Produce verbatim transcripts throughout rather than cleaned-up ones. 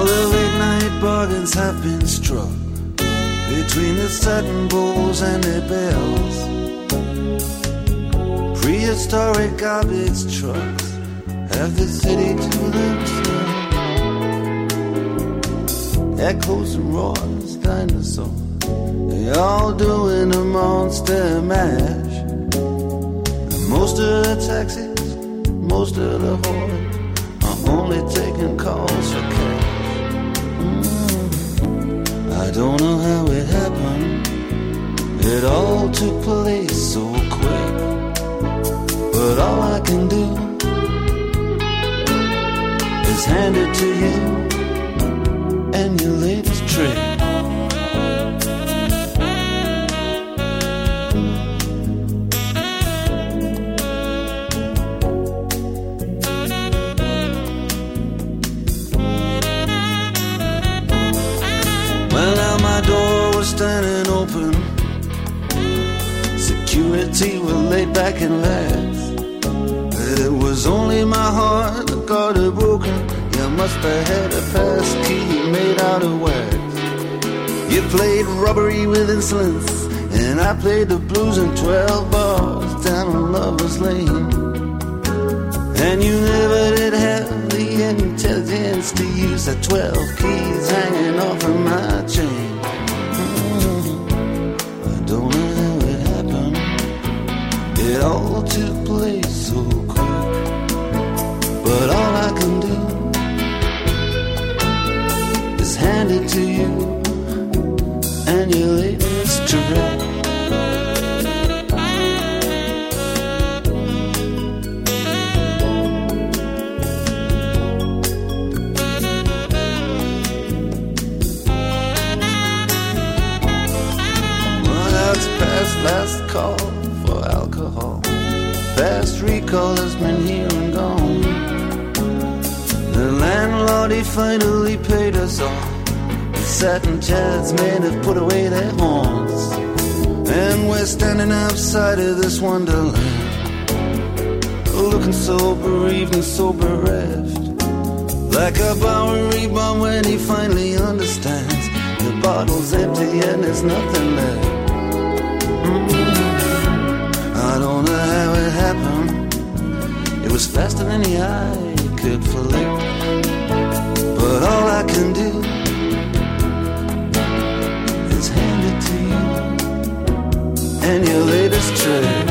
All the late night bargains have been struck between the satin bowls and their bells. Prehistoric garbage trucks have the city to themselves. Echoes and roars, dinosaurs, they all doing a monster mash. And most of the taxis, most of the whores are only taking calls for cash. Mm. I don't know how it happened, it all took place so quick. But all I can do is hand it to you and your latest trick. Well, now my door was standing open, security were laid back and lax. It was only my heart that got it broken. You must have had a pass key made out of wax. You played robbery with insolence, and I played the blues in twelve bars down on Lover's Lane. And you never did have the intelligence to use the twelve keys hanging off of my chain. Mm, I don't know how it happened, it all took place so quick. But all I can do is hand it to you and your latest trick. Well, that's past last call for alcohol. Fast recall has been here and gone. The landlord, he finally paid us all. The satin chairs men have put away their horns, and we're standing outside of this wonderland, looking so bereaved and so bereft, like a Bowery bomb when he finally understands the bottle's empty and there's nothing left. Mm-hmm. I don't know how it happened, it was faster than the eye could flick. But all I can do is hand it to you and your latest trick.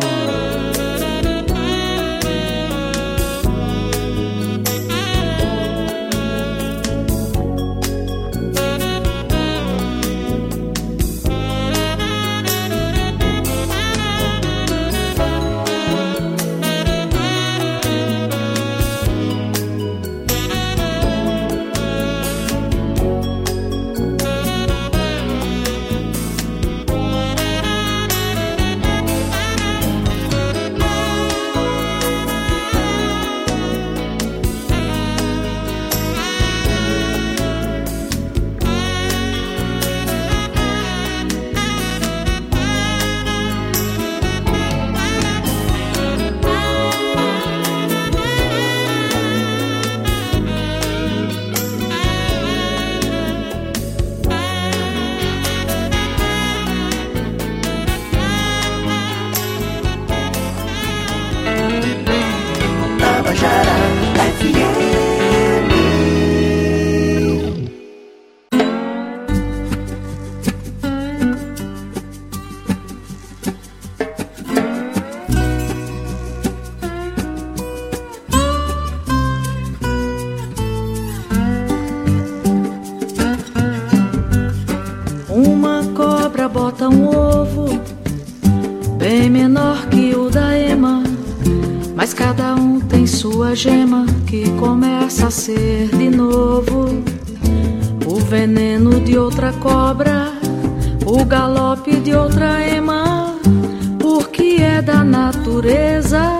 Bota um ovo bem menor que o da ema, mas cada um tem sua gema que começa a ser de novo. O veneno de outra cobra, o galope de outra ema, porque é da natureza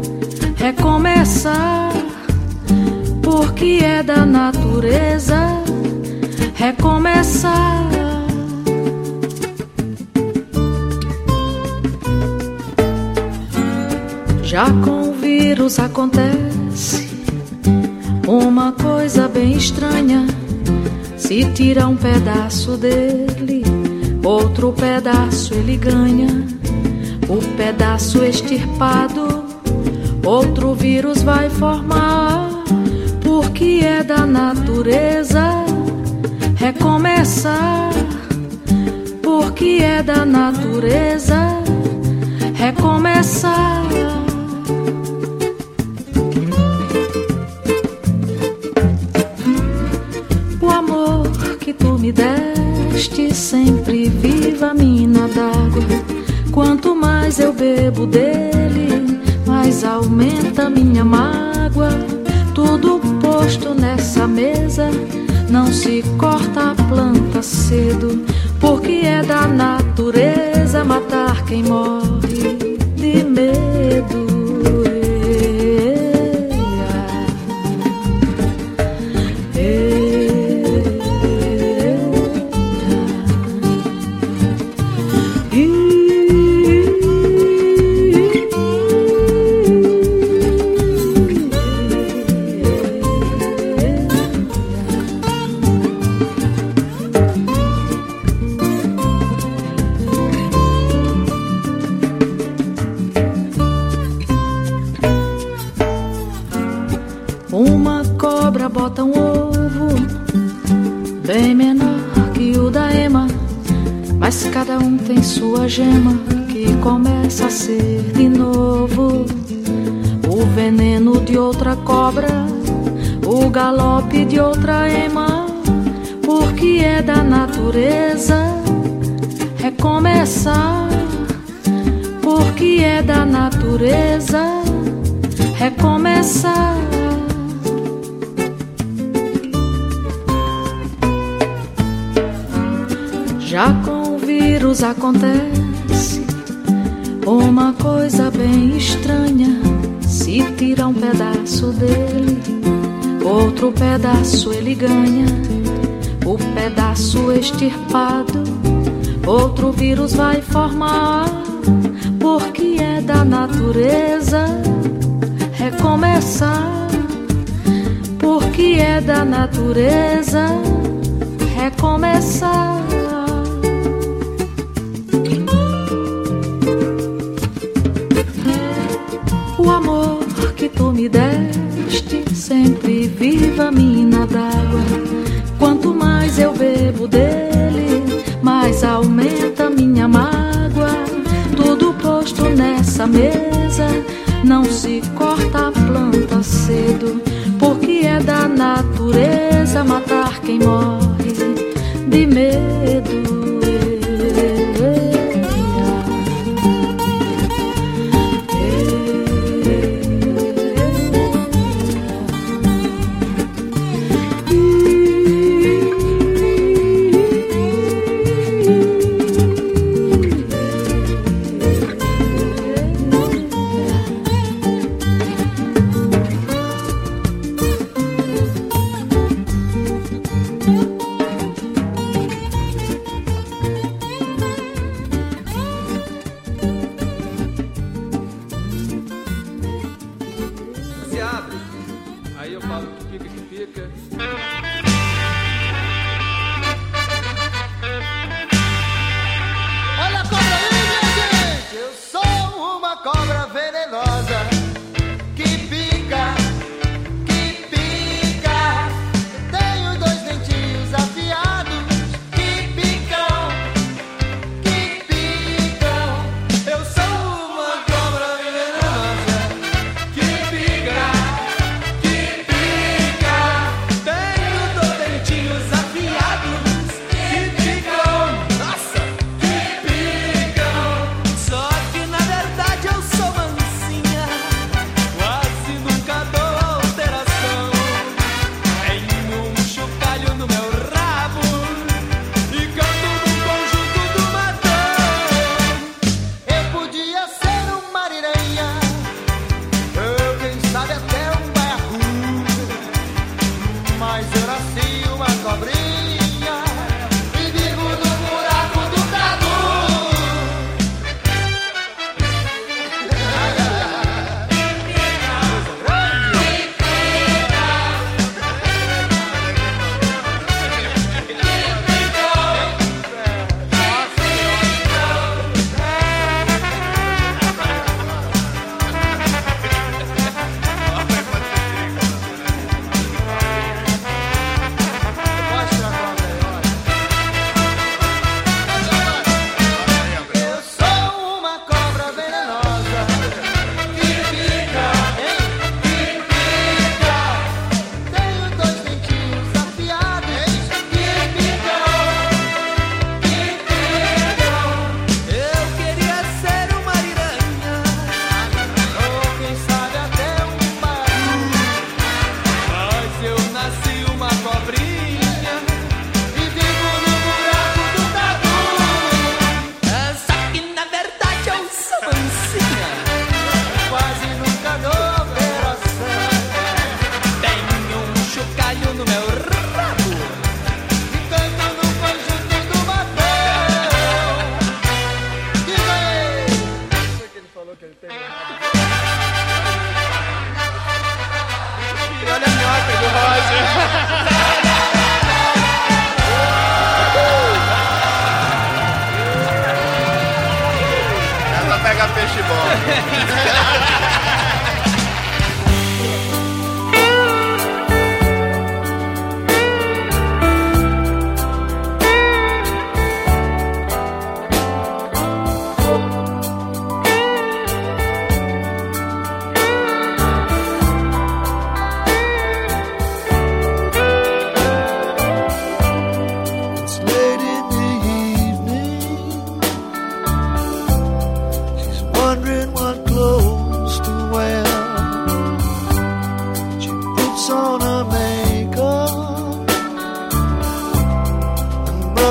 recomeçar, porque é da natureza recomeçar. Já com o vírus acontece uma coisa bem estranha. Se tira um pedaço dele, outro pedaço ele ganha. O pedaço extirpado, outro vírus vai formar. Porque é da natureza recomeçar. Porque é da natureza recomeçar. O amor que tu me deste sempre viva a mina d'água. Quanto mais eu bebo dele, mais aumenta minha mágoa. Tudo posto nessa mesa, não se corta a planta cedo. Porque é da natureza matar quem morre de medo. Bota um ovo bem menor que o da ema, mas cada um tem sua gema que começa a ser de novo. O veneno de outra cobra, o galope de outra ema. Porque é da natureza recomeçar. Porque é da natureza recomeçar. Já com o vírus acontece uma coisa bem estranha. Se tira um pedaço dele, outro pedaço ele ganha. O pedaço extirpado, outro vírus vai formar. Porque é da natureza recomeçar. Porque é da natureza recomeçar. O amor que tu me deste sempre viva a mina d'água. Quanto mais eu bebo dele, mais aumenta minha mágoa. Tudo posto nessa mesa, não se corta a planta cedo. Porque é da natureza matar quem morre de medo.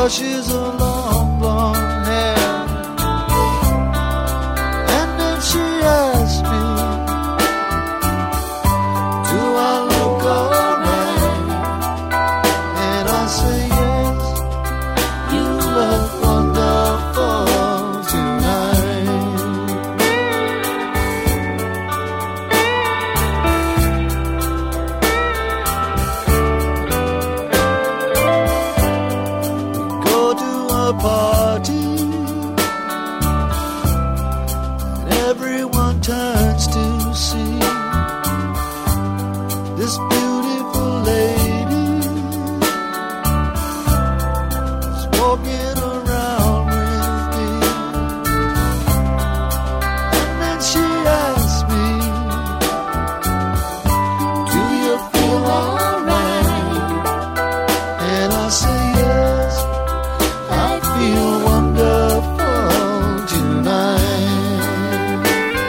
brushes her long blonde hair, and then she asked me, do I look alright? And I say yes, you look wonderful tonight. We go to a party, and everyone turns to see this beautiful lady is walking around with me. And then she asked me, do you feel alright? And I say yes, I feel wonderful tonight.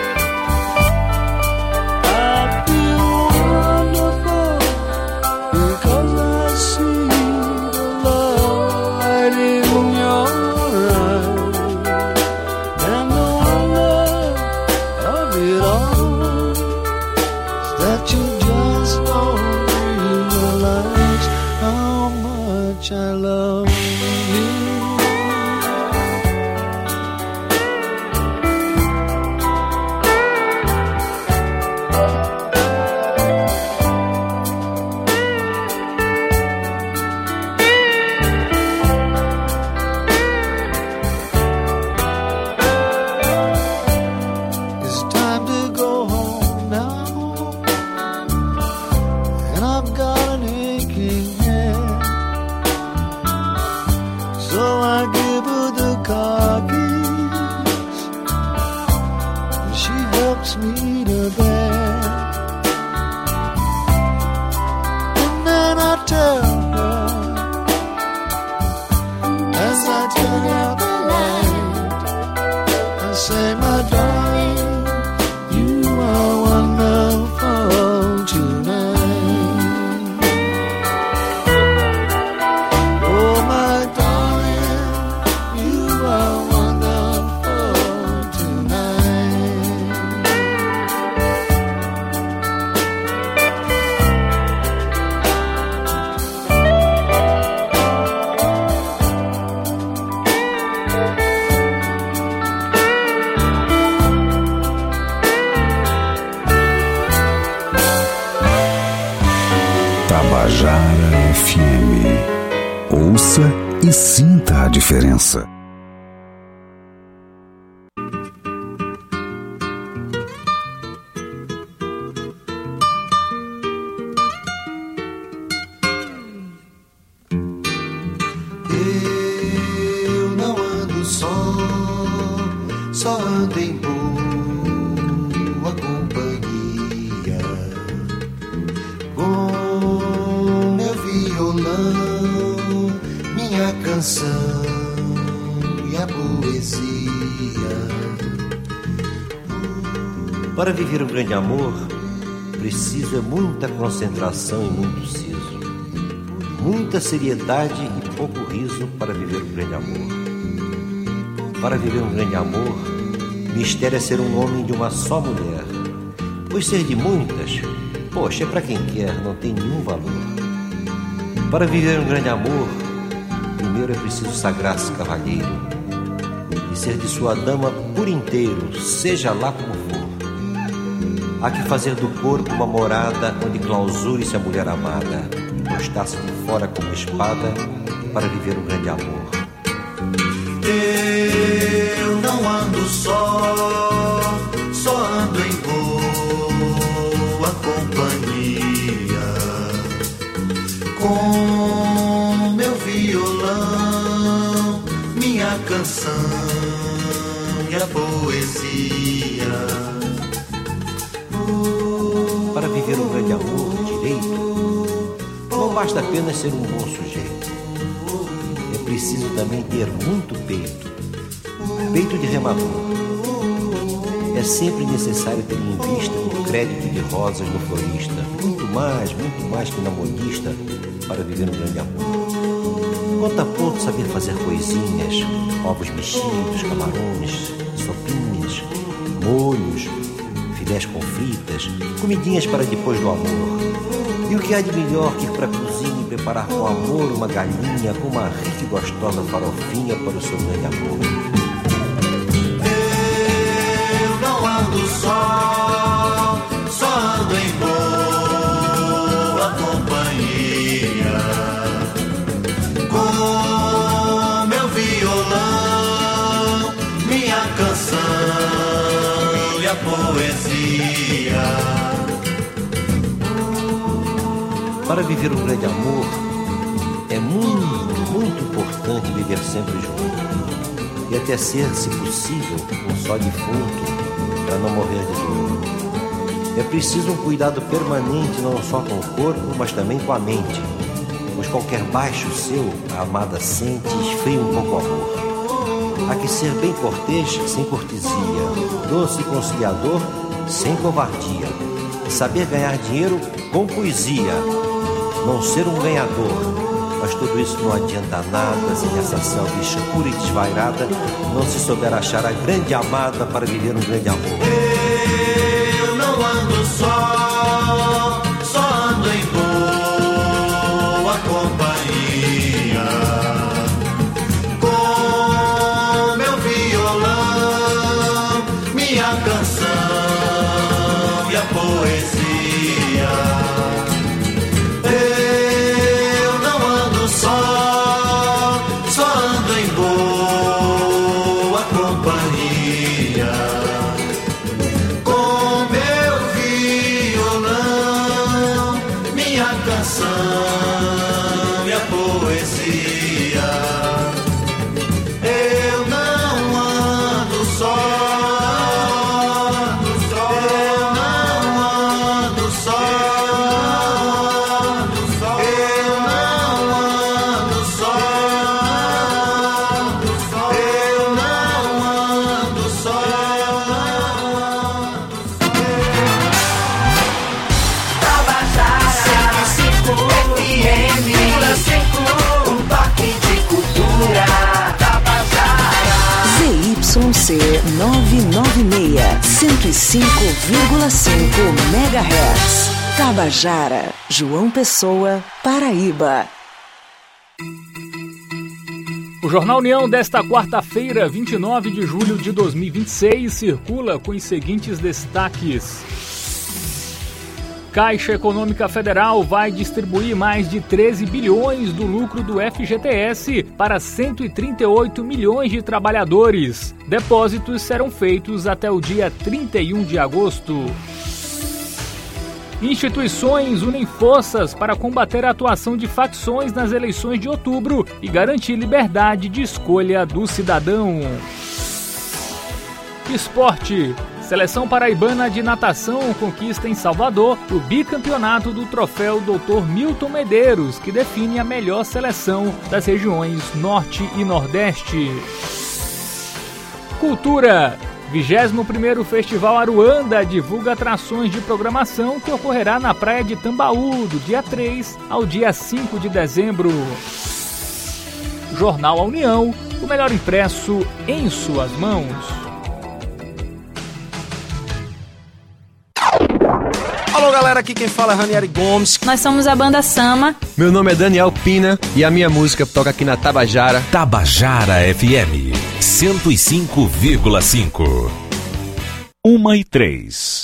I feel wonderful because I see the light in your eyes, and the wonder of it all is that you just don't realize how much I love you. It's time to go home now, and I've got an aching head. So I give her the car keys, and she helps me to bed. And then I tell her, as I turn out the light, I say, my darling, you are wonderful tonight. Oh, my darling, you are wonderful tonight. Tabajara F M. Ouça e sinta a diferença. Eu não ando só, só ando em boa companhia, com meu violão, minha canção e a poesia. Para viver um grande amor, preciso é muita concentração e muito siso, muita seriedade e pouco riso para viver um grande amor. Para viver um grande amor, mistério é ser um homem de uma só mulher, pois ser de muitas, poxa, é para quem quer, não tem nenhum valor. Para viver um grande amor, primeiro é preciso sagrar-se cavalheiro e ser de sua dama por inteiro, seja lá como for. Há que fazer do corpo uma morada onde clausure-se a mulher amada e postar-se de fora como espada para viver um grande amor. Eu não ando só, só ando em boa companhia, com meu violão, minha canção e a poesia. Para viver um grande amor direito, não basta apenas ser um bom sujeito. É preciso também ter muito peito, peito de remador. É sempre necessário ter em vista um crédito de rosas no florista, muito mais, muito mais que na modista, para viver um grande amor. Conta pouco saber fazer coisinhas, ovos mexidos, camarões, sopinhas, molhos, filés com fritas, comidinhas para depois do amor. E o que há de melhor que ir para a cozinha e preparar com amor uma galinha com uma rica e gostosa farofinha para o seu grande amor. Eu não ando só, só ando em boa companhia, com meu violão, minha canção e a poesia. Para viver um grande amor, é muito, muito importante viver sempre junto. E até ser, se possível, um só defunto, para não morrer de dor. É preciso um cuidado permanente, não só com o corpo, mas também com a mente. Pois qualquer baixo seu, a amada sente e esfria um pouco o amor. Há que ser bem cortês, sem cortesia, doce e conciliador, sem covardia. E saber ganhar dinheiro com poesia. Não ser um ganhador, mas tudo isso não adianta nada se nessa selva escura e desvairada não se souber achar a grande amada para viver um grande amor. Eu não ando só, só ando em boa companhia, com meu violão, minha canção e a poesia. C novecentos e noventa e seis, cento e cinco vírgula cinco megahertz. Tabajara, João Pessoa, Paraíba. O Jornal União desta quarta-feira, vinte e nove de julho de dois mil e vinte e seis, circula com os seguintes destaques. Caixa Econômica Federal vai distribuir mais de treze bilhões do lucro do F G T S para cento e trinta e oito milhões de trabalhadores. Depósitos serão feitos até o dia trinta e um de agosto. Instituições unem forças para combater a atuação de facções nas eleições de outubro e garantir liberdade de escolha do cidadão. Esporte. Seleção paraibana de natação conquista em Salvador o bicampeonato do troféu doutor Milton Medeiros, que define a melhor seleção das regiões Norte e Nordeste. Cultura. vigésimo primeiro Festival Aruanda divulga atrações de programação que ocorrerá na praia de Tambaú, do dia três ao dia cinco de dezembro. Jornal A União, o melhor impresso em suas mãos. Alô galera, aqui quem fala é Ranieri Gomes. Nós somos a banda Sama. Meu nome é Daniel Pina e a minha música toca aqui na Tabajara. Tabajara F M cento e cinco vírgula cinco. Uma e três.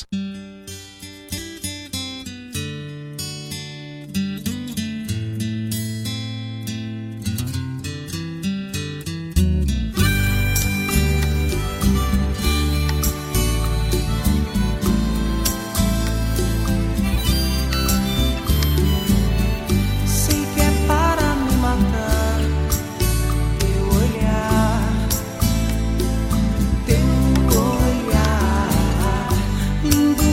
Teu olhar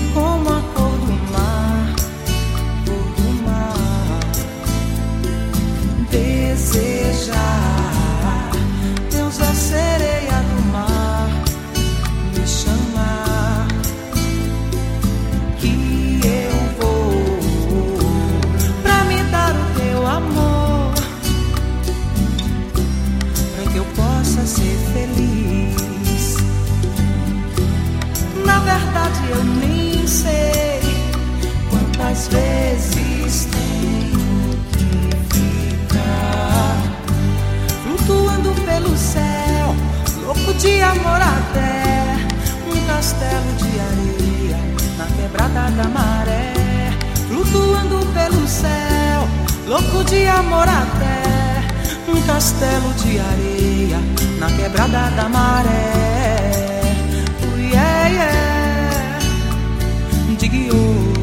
amor até um castelo de areia na quebrada da maré, flutuando pelo céu, louco de amor até um castelo de areia na quebrada da maré. Oh, yeah, yeah. Digue-oh,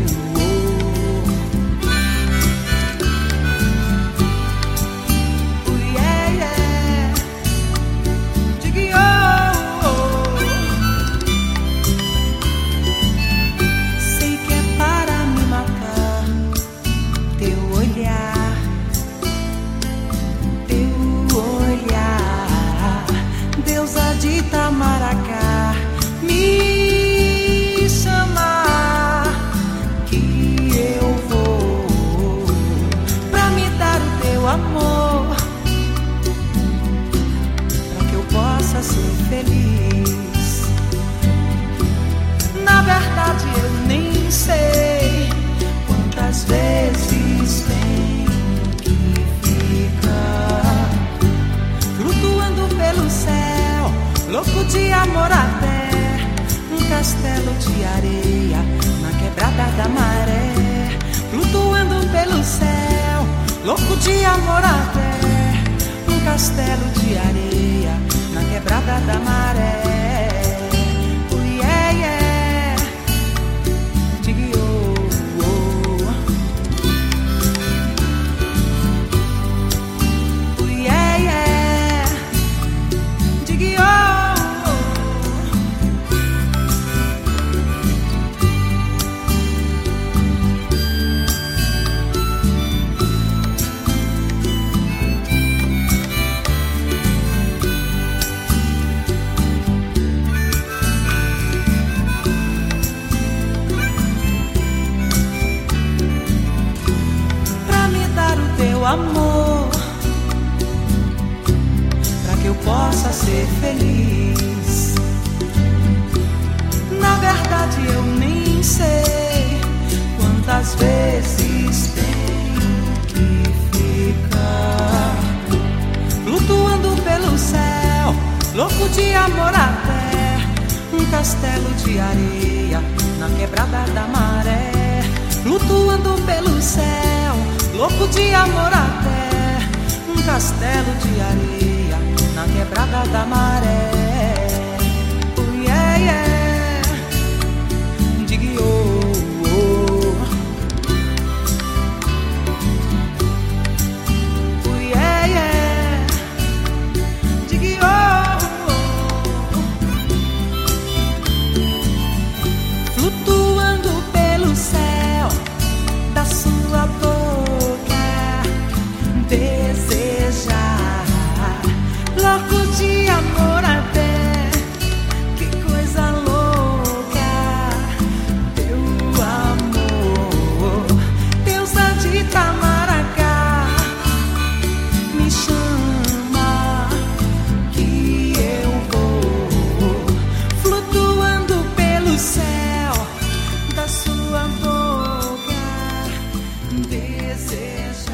oh, yeah, yeah. Digue-oh. Sei que é para me matar teu olhar, teu olhar, deusa de Itamaracá, me chamar, que eu vou pra me dar o teu amor, pra que eu possa ser feliz. Na verdade eu nem sei quantas vezes tem que ficar flutuando pelo céu, louco de amor até um castelo de areia na quebrada da maré, flutuando pelo céu, louco de amor até um castelo de areia na quebrada da maré. Oh, yeah, yeah. Digue-oh, oh. Oh, yeah, yeah. Digue-oh. Amor, pra que eu possa ser feliz. Na verdade eu nem sei quantas vezes tenho que ficar flutuando pelo céu, louco de amor até um castelo de areia na quebrada da maré, flutuando pelo céu, louco de amor até um castelo de areia na quebrada da maré. Oh, yeah, yeah. Digue-oh, oh. Oh, yeah, yeah. Digue-oh, oh. Flutuando pelo céu da sua boca, desejar, louco de amor até, que coisa louca, teu amor, deusa de Itamaracá, me chama, que eu vou flutuando pelo céu da sua boca, desejar.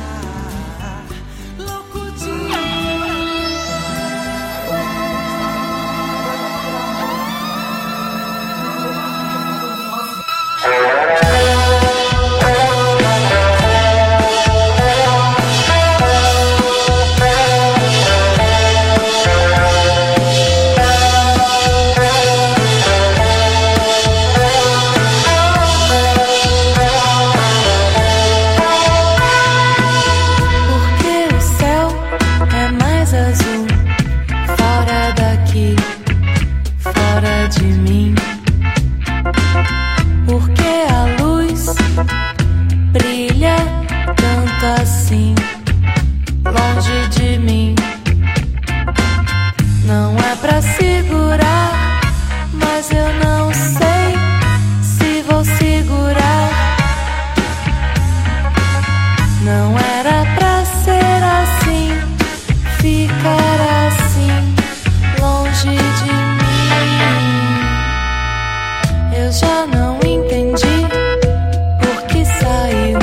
Assim, longe de mim, não é pra segurar, mas eu não sei se vou segurar. Não era pra ser assim, ficar assim, longe de mim. Eu já não entendi por que saiu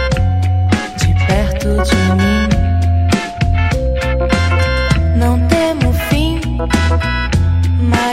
de mim. Não temo fim, mas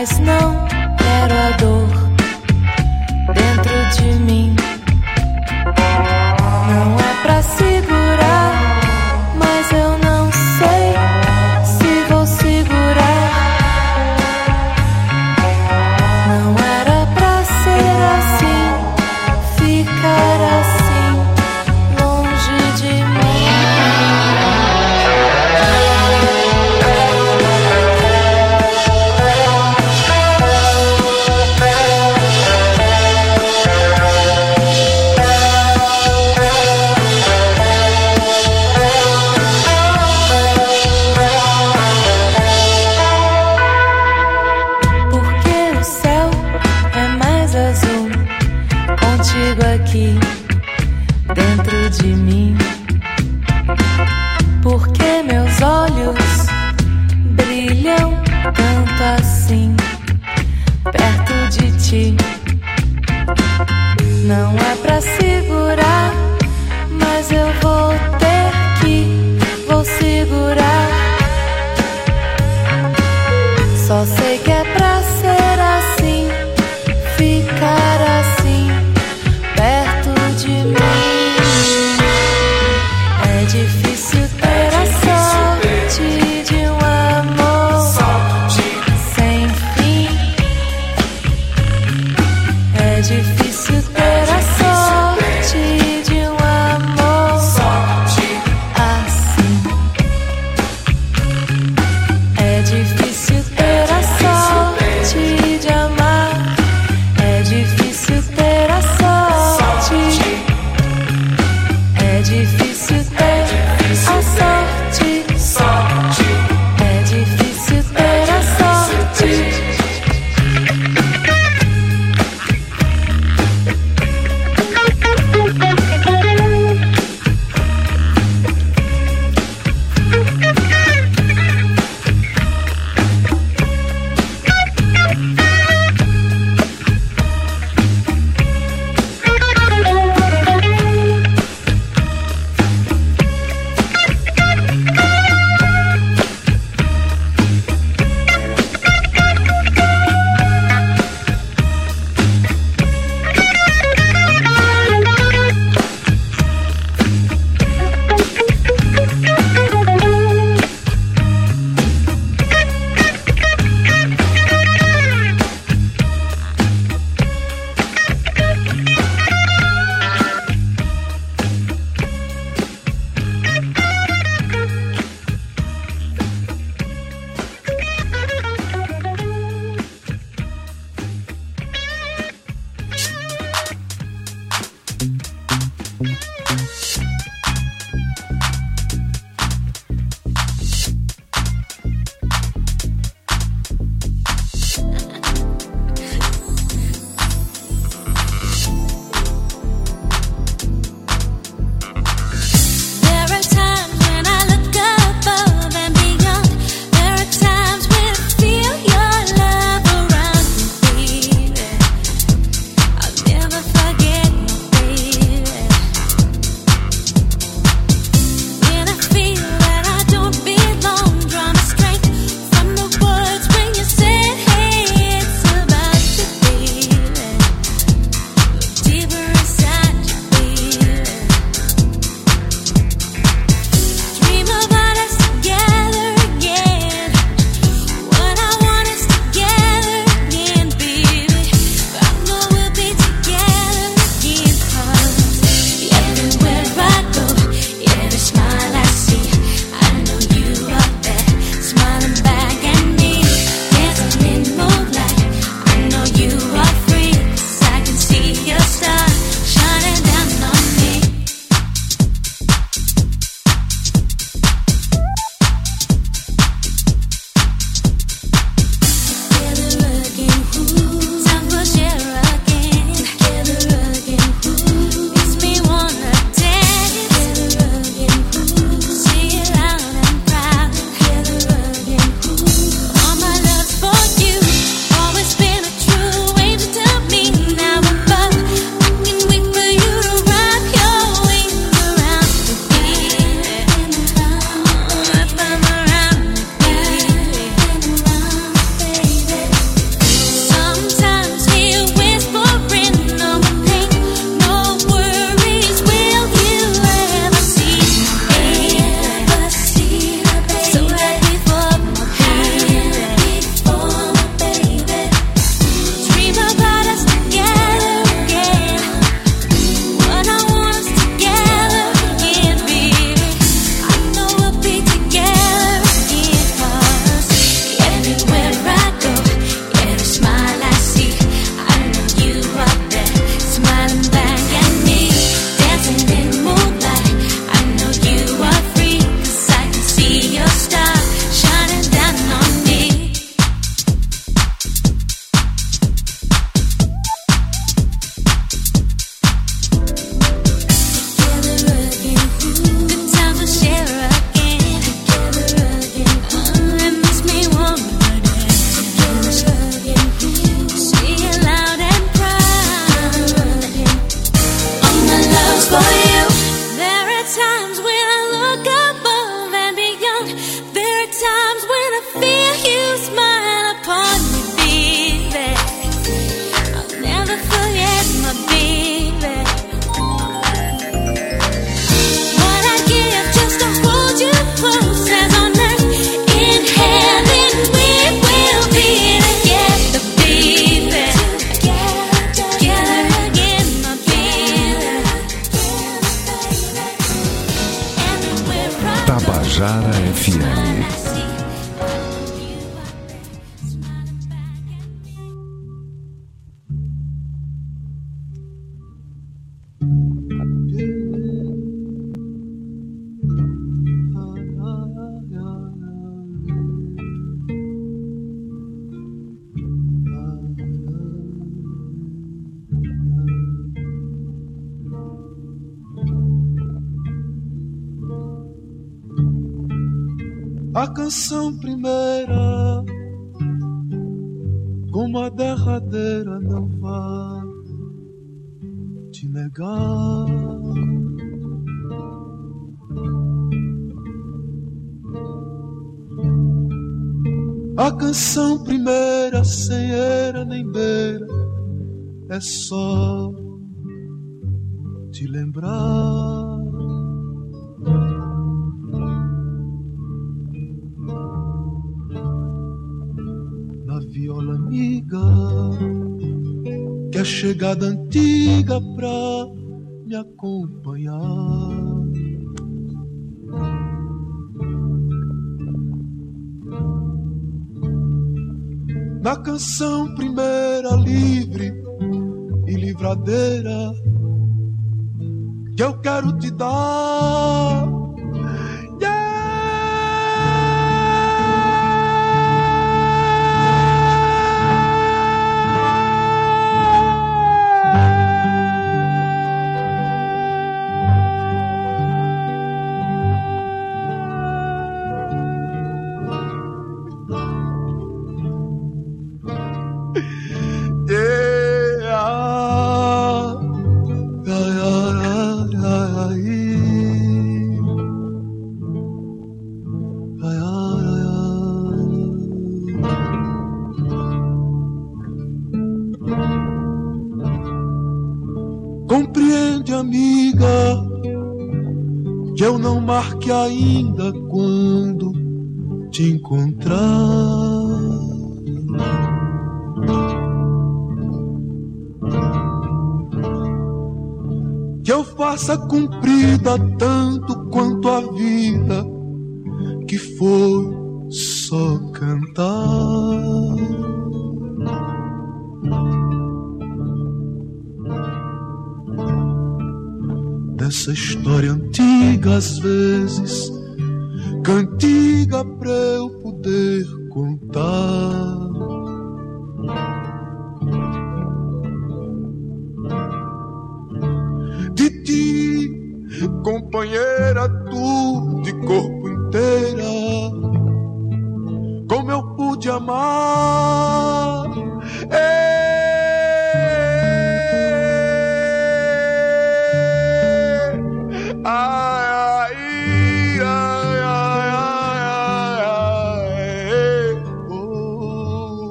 Tabajara F M. A canção primeira, como a derradeira, não vá te negar. A canção primeira, sem era nem beira, é só te lembrar. Viola amiga, que é chegada antiga pra me acompanhar. Na canção primeira, livre e livradeira, que eu quero te dar. Compreende, amiga, que eu não marque ainda quando te encontrar. Que eu faça cumprida tanto quanto a vida, que foi só cantar. Dessa história antiga, às vezes, cantiga pra eu poder contar. De ti, companheira, tu de corpo inteira, como eu pude amar. Ei, Ai, ai, ai, ai, ai, ai, oh.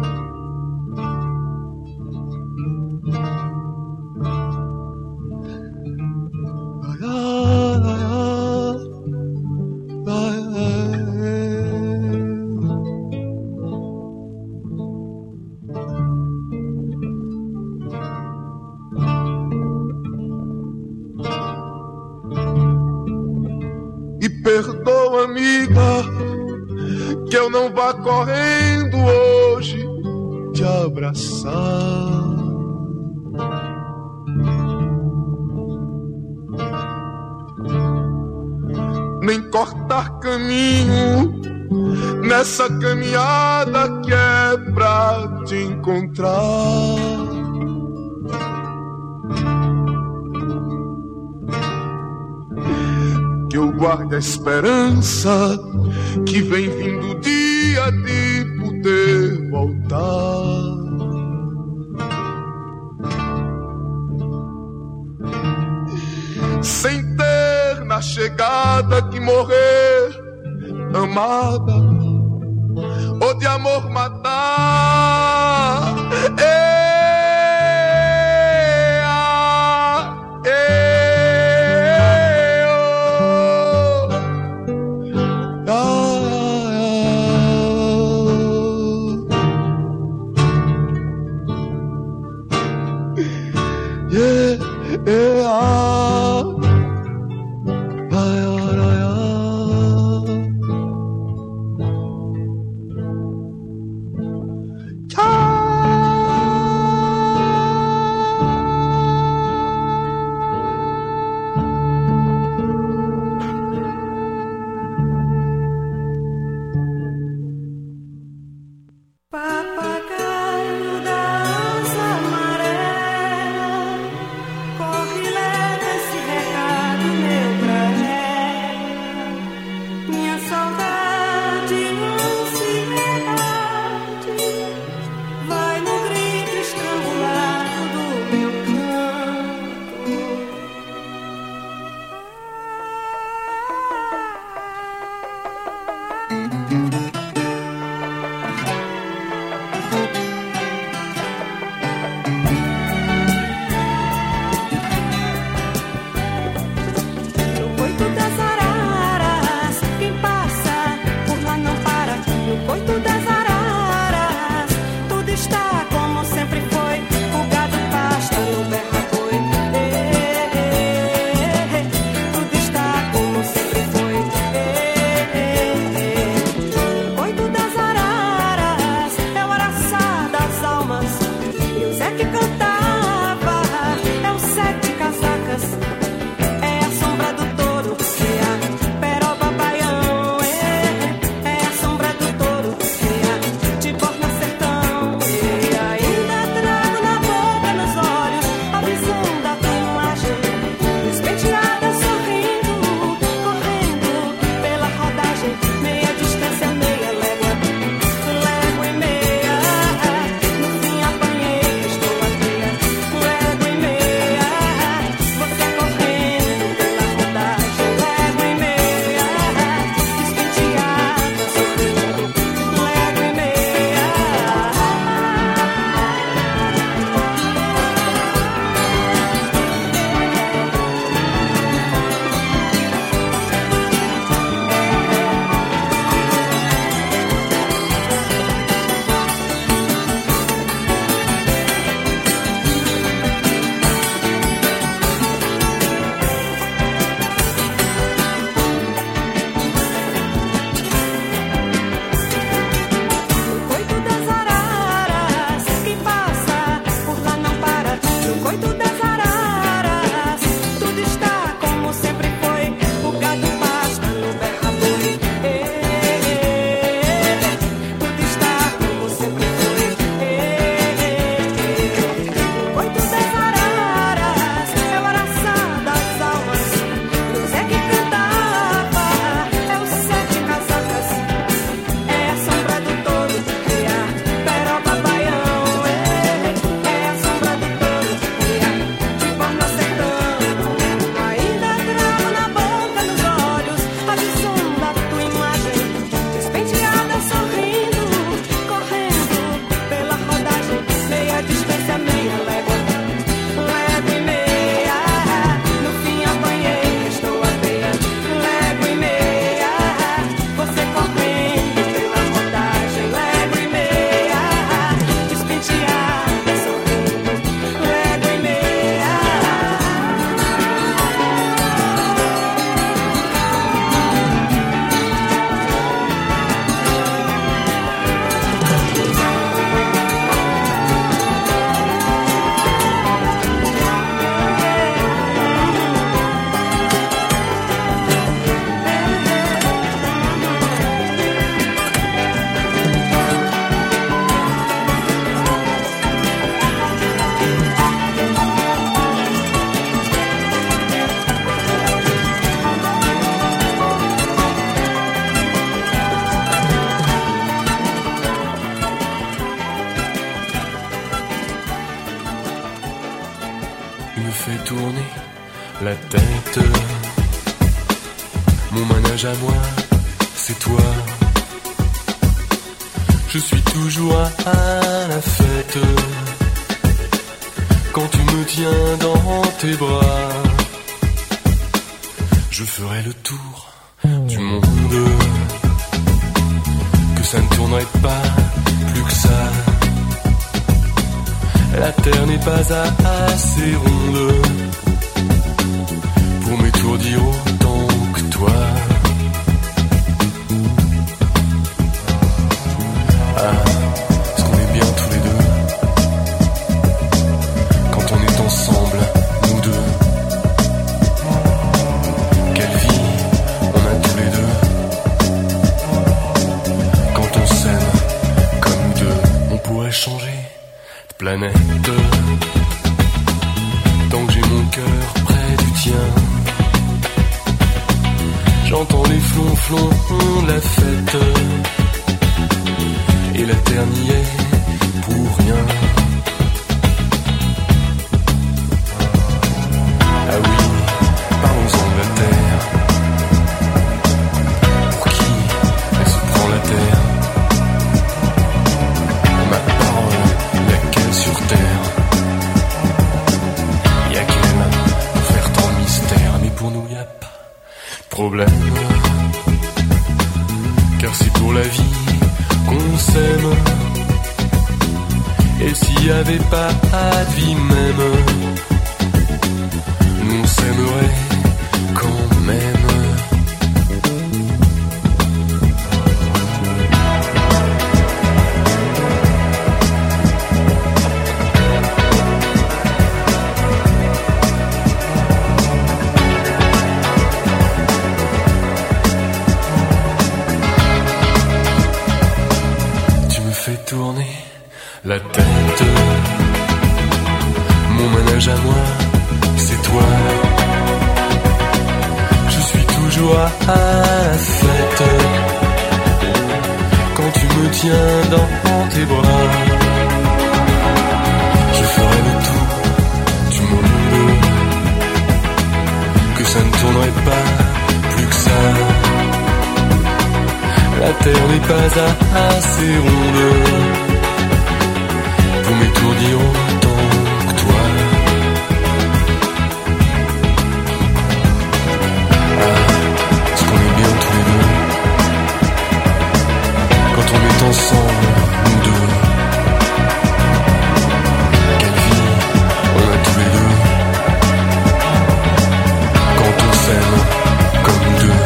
Ai, ai, ai, ai, E perdoa, amiga, que eu não vá correndo hoje te abraçar. Nem cortar caminho nessa caminhada que é pra te encontrar. Que eu guarde a esperança que vem vindo o dia de poder voltar. Sem ter na chegada que morrer amada, ou de amor matar. Ei, ah, ei. Yeah, ah, ay, ay, ay, ay. la tête. Mon manège à moi, c'est toi. Je suis toujours à la fête quand tu me tiens dans tes bras. Je ferai le tour du monde, que ça ne tournerait pas plus que ça. La terre n'est pas assez ronde pour m'étourdir autant que toi. Ah, est-ce qu'on est bien tous les deux quand on est ensemble, nous deux? Quelle vie on a tous les deux quand on s'aime comme deux. On pourrait changer de planète tant que j'ai mon cœur près du tien. J'entends les flonflons flon de la fête. Et la terre n'y est pour rien. Ah oui, parlons-en de la terre. Pour qui elle se prend la terre? Ma parole, y'a qu'elle sur terre. Y'a qu'elle pour faire tant de mystère. Mais pour nous y'a pas de problème. Car c'est pour la vie qu'on s'aime. Et s'il y avait pas de vie même, nous on s'aimerait quand même. Tourner la tête. Mon manège à moi, c'est toi. Je suis toujours à la fête quand tu me tiens dans tes bras. Je ferai le tour du monde, que ça ne tournerait pas plus que ça. La terre n'est pas assez ronde pour m'étourdir autant que toi. Ah, est-ce qu'on est bien tous les deux quand on est ensemble, nous deux? Quelle vie on a tous les deux quand on s'aime comme nous deux.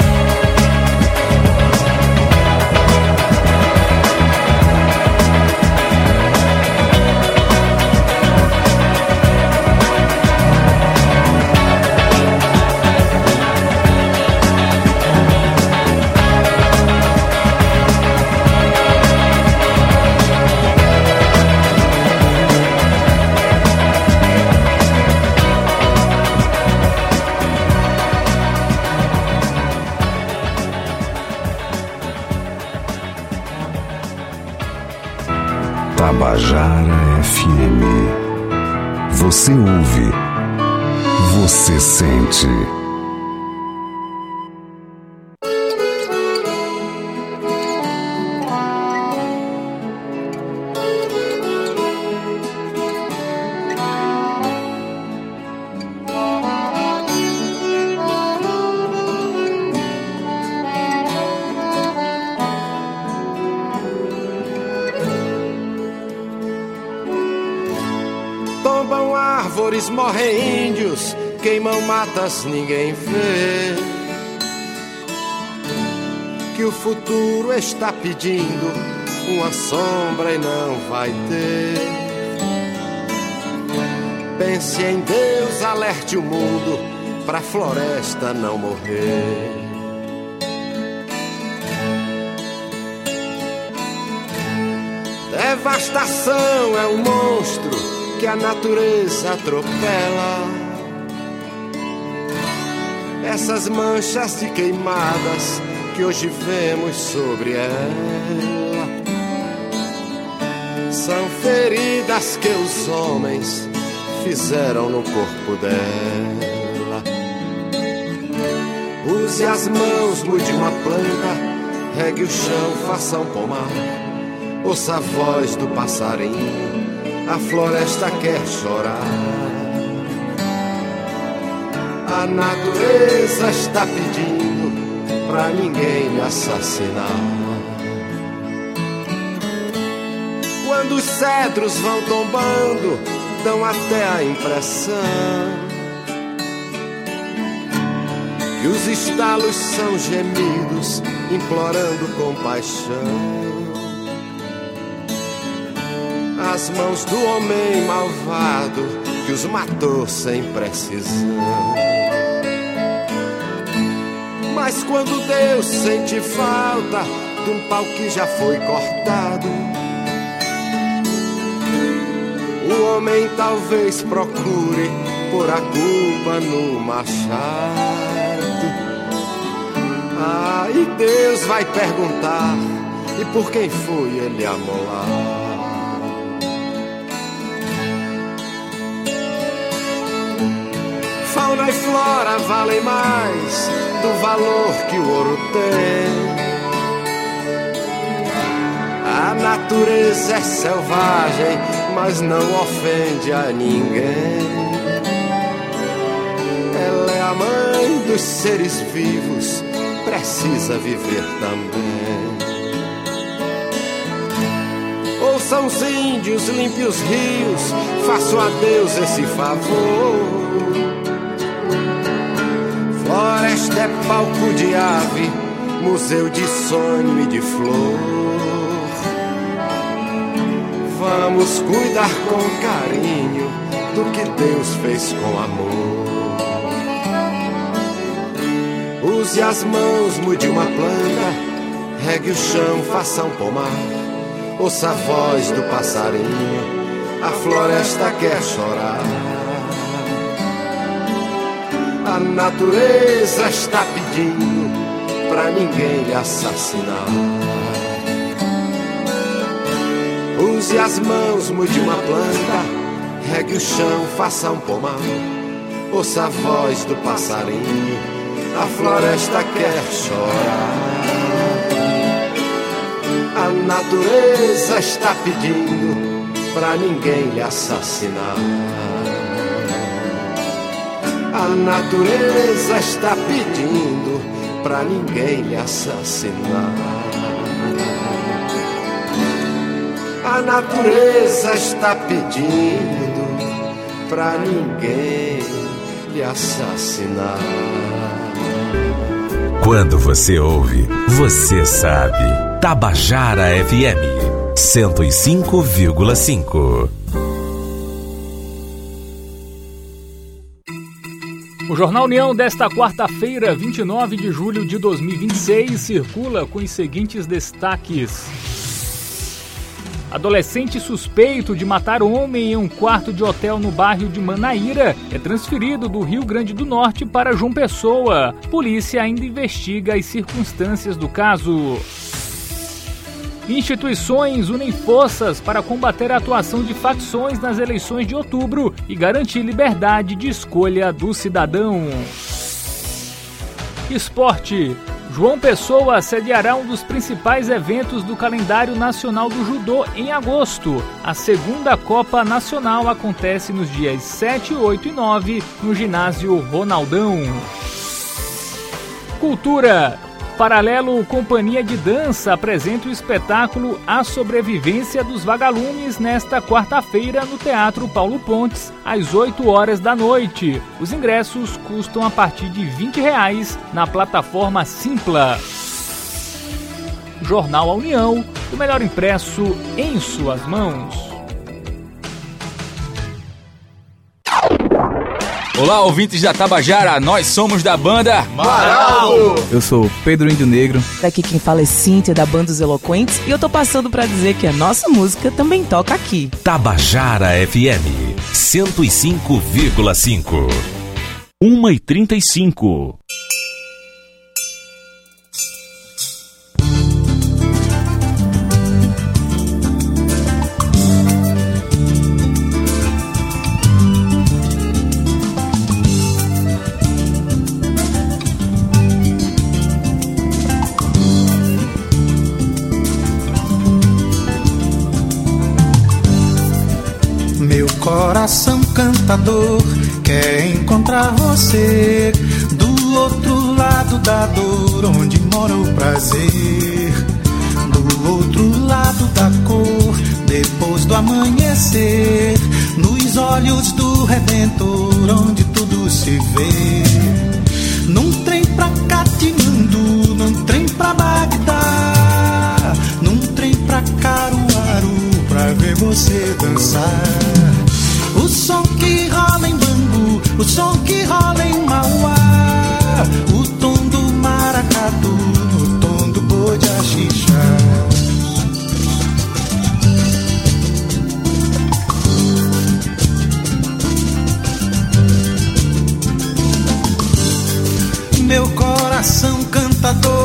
Tabajara F M. Você ouve, você sente. Morrem índios, queimam matas, ninguém vê. Que o futuro está pedindo uma sombra e não vai ter. Pense em Deus, alerte o mundo pra floresta não morrer. Devastação é um monstro que a natureza atropela. Essas manchas de queimadas que hoje vemos sobre ela são feridas que os homens fizeram no corpo dela. Use as mãos, mude uma planta, regue o chão, faça um pomar. Ouça a voz do passarinho, a floresta quer chorar. A natureza está pedindo pra ninguém me assassinar. Quando os cedros vão tombando, dão até a impressão que os estalos são gemidos, implorando compaixão. As mãos do homem malvado que os matou sem precisão. Mas quando Deus sente falta de um pau que já foi cortado, o homem talvez procure pôr a culpa no machado. Ah, e Deus vai perguntar, e por quem foi ele amolar? Fauna e flora valem mais do valor que o ouro tem. A natureza é selvagem, mas não ofende a ninguém. Ela é a mãe dos seres vivos, precisa viver também. Ouçam os índios, limpe os rios, façam a Deus esse favor. Floresta é palco de ave, museu de sonho e de flor. Vamos cuidar com carinho do que Deus fez com amor. Use as mãos, mude uma planta, regue o chão, faça um pomar. Ouça a voz do passarinho, a floresta quer chorar. A natureza está pedindo pra ninguém lhe assassinar. Use as mãos, mude uma planta, regue o chão, faça um pomar. Ouça a voz do passarinho, a floresta quer chorar. A natureza está pedindo pra ninguém lhe assassinar. A natureza está pedindo pra ninguém lhe assassinar. A natureza está pedindo pra ninguém lhe assassinar. Quando você ouve, você sabe. Tabajara F M cento e cinco vírgula cinco. O Jornal União desta quarta-feira, vinte e nove de julho de dois mil e vinte e seis, circula com os seguintes destaques. Adolescente suspeito de matar homem em um quarto de hotel no bairro de Manaíra é transferido do Rio Grande do Norte para João Pessoa. Polícia ainda investiga as circunstâncias do caso. Instituições unem forças para combater a atuação de facções nas eleições de outubro e garantir liberdade de escolha do cidadão. Esporte. João Pessoa sediará um dos principais eventos do calendário nacional do judô em agosto. A segunda Copa Nacional acontece nos dias sete, oito e nove no ginásio Ronaldão. Cultura. Paralelo Companhia de Dança apresenta o espetáculo A Sobrevivência dos Vagalumes nesta quarta-feira no Teatro Paulo Pontes, às oito horas da noite. Os ingressos custam a partir de vinte reais na plataforma Simpla. Jornal A União, o melhor impresso em suas mãos. Olá, ouvintes da Tabajara, nós somos da banda Maraldo. Eu sou Pedro Índio Negro. Daqui quem fala é Cíntia, da banda Os Eloquentes, e eu tô passando pra dizer que a nossa música também toca aqui. Tabajara F M cento e cinco vírgula cinco. uma e trinta e cinco. Coração cantador quer encontrar você do outro lado da dor, onde mora o prazer. Do outro lado da cor, depois do amanhecer, nos olhos do Redentor, onde tudo se vê. Num trem pra Katmandu, num trem pra Bagdá, num trem pra Caruaru, pra ver você dançar. O som que rola em Bangu, o som que rola em Mauá, o tom do maracatu, o tom do boi-de-axixá. Meu coração cantador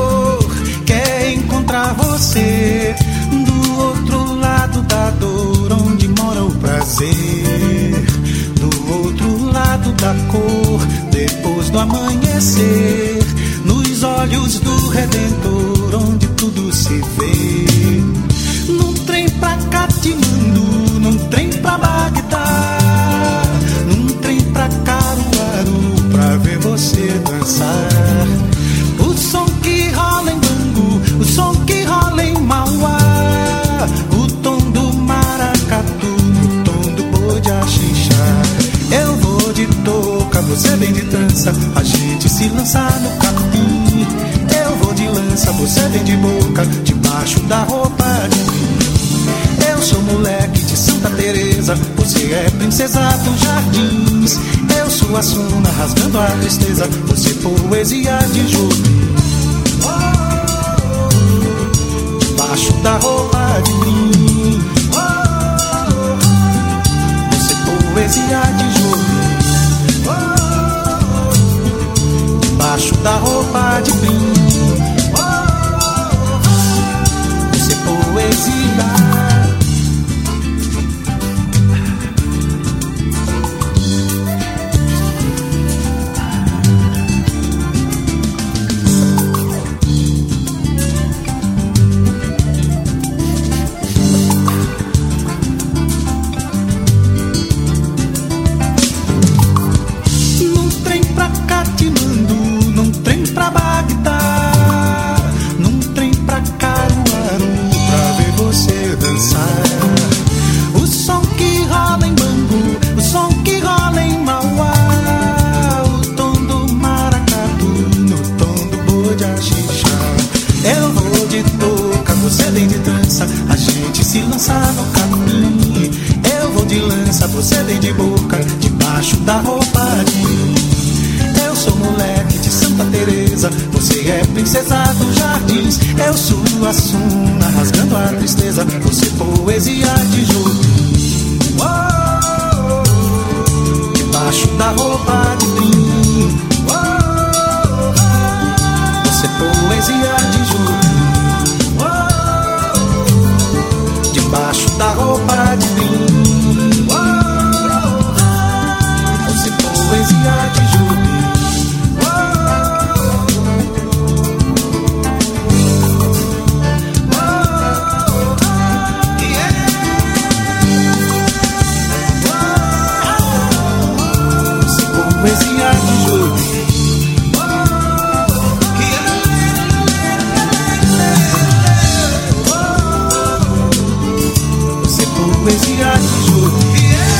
você. Do outro lado da dor, onde mora o prazer. Do outro lado da cor, depois do amanhecer. Nos olhos do Redentor, onde tudo se vê. Num trem pra Katmandu, num trem pra Bagdá, num trem pra Caruaru, pra ver você dançar. O som que rola em Bangu, o som que rola em Mauá, o tom do maracatu, o tom do boi de axixá. Eu vou de touca, você vem de trança, a gente se lança no capim. Eu vou de lança, você vem de boca, debaixo da roupa de mim. Eu sou moleque de Santa Teresa, você é princesa dos jardins. Eu sou a Suna rasgando a tristeza, você poesia de Jobim. Debaixo da roupa de mim, você poesia de Jobim. Debaixo da roupa de mim, você poesia. Você vem de boca, debaixo da roupa de mim. Eu sou moleque de Santa Teresa, você é princesa dos jardins. Eu sou a Suna rasgando a tristeza, você poesia de Jobim. Debaixo da roupa de mim, você poesia de Jobim. Debaixo da roupa de mim, poesia de Jobim. Poesia de Jobim. Você poesia de Jobim.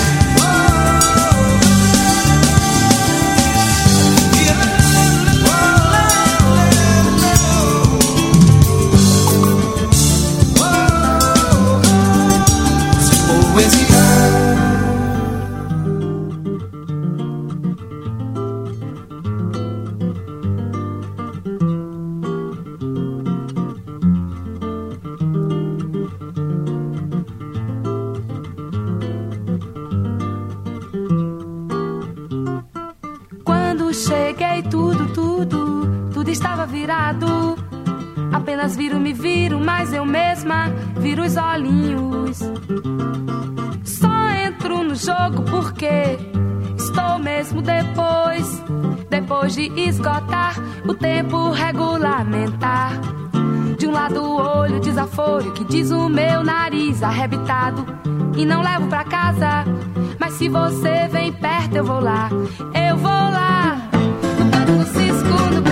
Cheguei, tudo, tudo, tudo estava virado. Apenas viro, me viro, mas eu mesma viro os olhinhos. Só entro no jogo porque estou mesmo depois, depois de esgotar o tempo regulamentar. De um lado o olho desaforo que diz o meu nariz arrebitado e não levo pra casa. Mas se você vem perto eu vou lá, eu vou lá. No canto do cisco, no